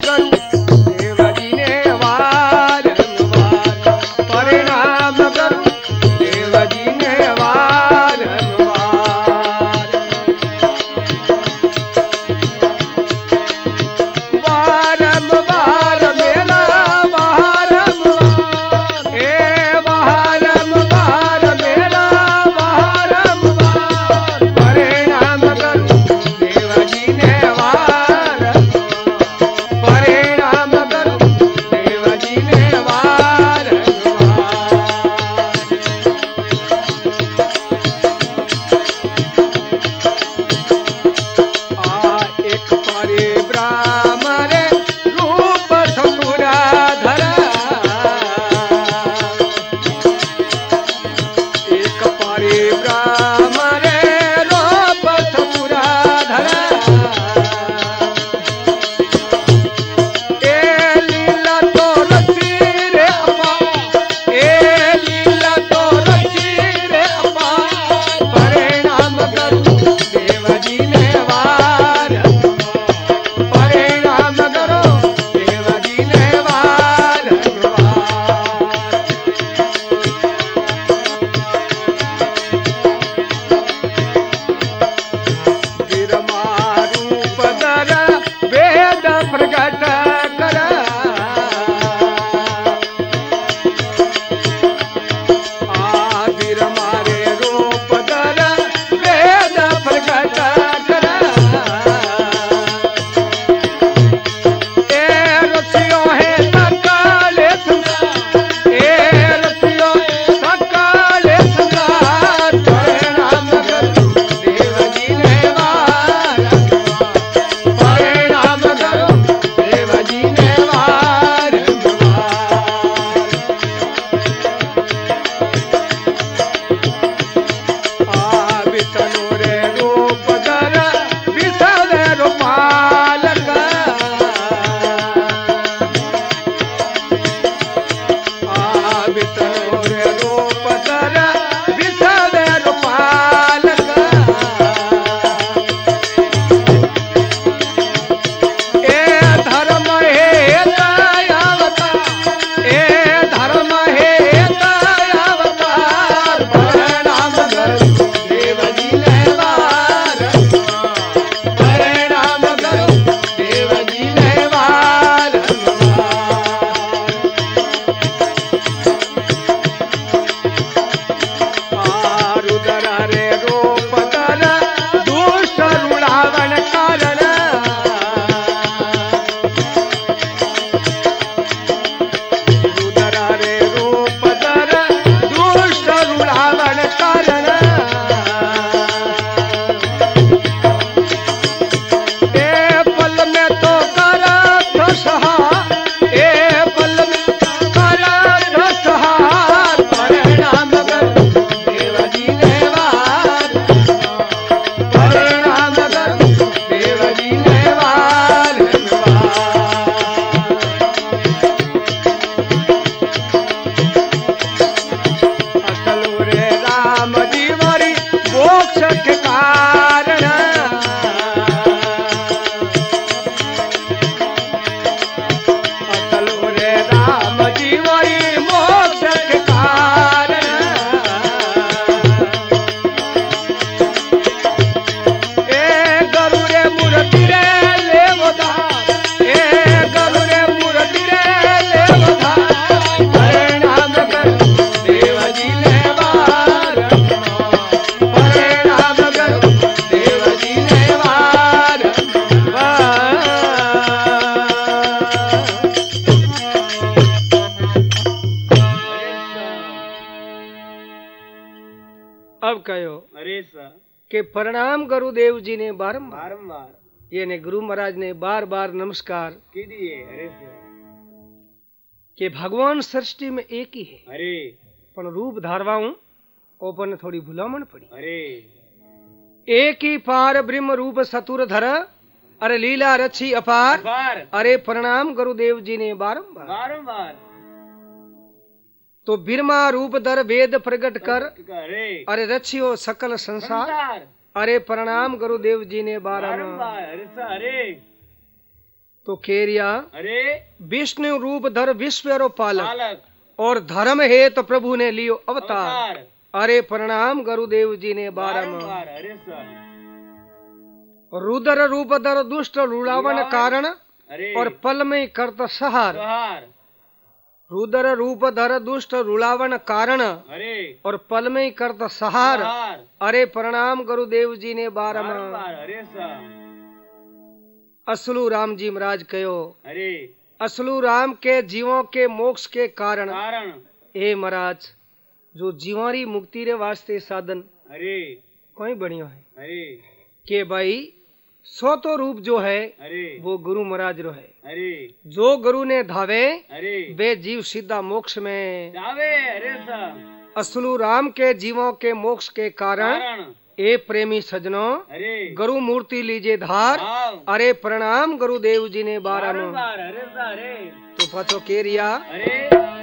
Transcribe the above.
अब कहो के प्रणाम गुरुदेव जी ने बारंबार ये ने गुरु महाराज ने बार बार नमस्कार के भगवान सृष्टि में एक ही है पण रूप धारवाऊं ओपन थोड़ी भुलामण पड़ी एक ही पार ब्रह्म रूप सतुर धर अरे लीला रची अपार अरे प्रणाम गुरुदेव जी ने बारंबार तो बिरमा रूप दर वेद प्रकट कर अरे रचियो सकल संसार अरे प्रणाम गुरुदेव जी ने बारंबार तो केरिया अरे विष्णु रूप धर विश्व पालक बालक और धर्म है तो प्रभु ने लियो अवतार। अवतार अरे प्रणाम गुरुदेव जी ने बारंबार। बारंबार। अरे सर रुद्र रूप धर दुष्ट रुड़ावन कारण अरे और पल में करत सहार। त्योहार रुद्र रूप धर दुष्ट रुड़ावन कारण अरे और पल में करत सहार। त्योहार अरे प्रणाम गुरुदेव जी ने बारंबार। बारंबार। अरे सर असलू राम जी महाराज कहो अरे असलू राम के जीवों के मोक्ष के कारण कारण ए महाराज जो जीवारी मुक्ति रे वास्ते साधन अरे कोई बढ़िया है अरे के भाई सो तो रूप जो है अरे वो गुरु महाराज रो है। अरे जो गुरु ने धावे अरे वे जीव सीधा मोक्ष में जावे। अरे सर असलू राम के जीवों के मोक्ष के कारण कारण ए प्रेमी सजनों अरे गुरु मूर्ति लीजे धार। भाव अरे प्रणाम गुरुदेव जी ने बारंबार। बारंबार। अरे सर अरे तो पछो केरिया अरे